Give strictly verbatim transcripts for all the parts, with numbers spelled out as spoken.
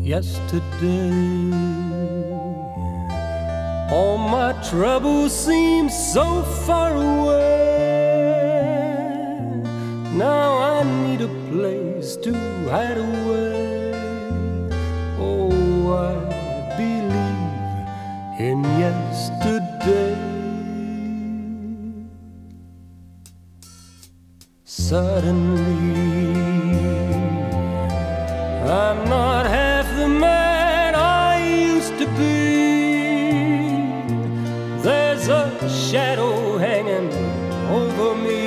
yesterday. All my troubles seem so far away. Now I need a place to hide away. Oh, I believe in yesterday. Suddenly I'm not half the man I used to be. There's a shadow hanging over me.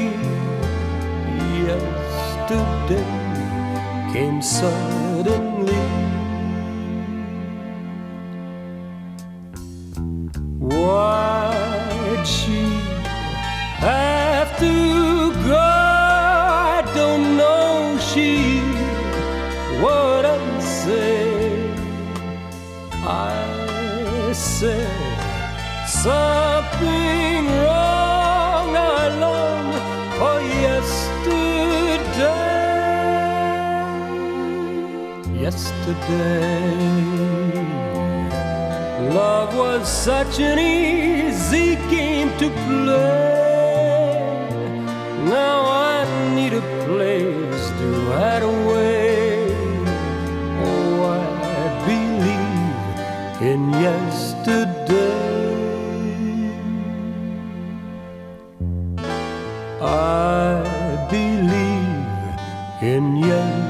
Yesterday came suddenly. Why'd she have to go? I don't know. She wouldn't say. I said something wrong. I long for yesterday. Yesterday, love was such an easy game to play. Now I need a place to hide away. Oh, I believe in yesterday. I believe in yesterday.